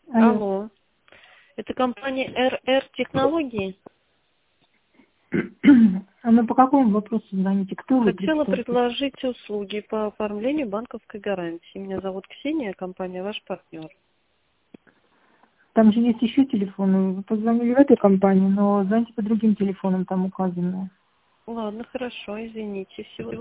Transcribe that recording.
Алло. Алло. Это компания РР Технологии? А ну по какому вопросу звоните? Кто вы, Хотела представьте? предложить услуги по оформлению банковской гарантии. Меня зовут Ксения, компания ваш партнер. Там же есть еще телефоны. Вы позвонили в этой компании, но звоните по другим телефонам, там указано. Ладно, хорошо, извините. Всего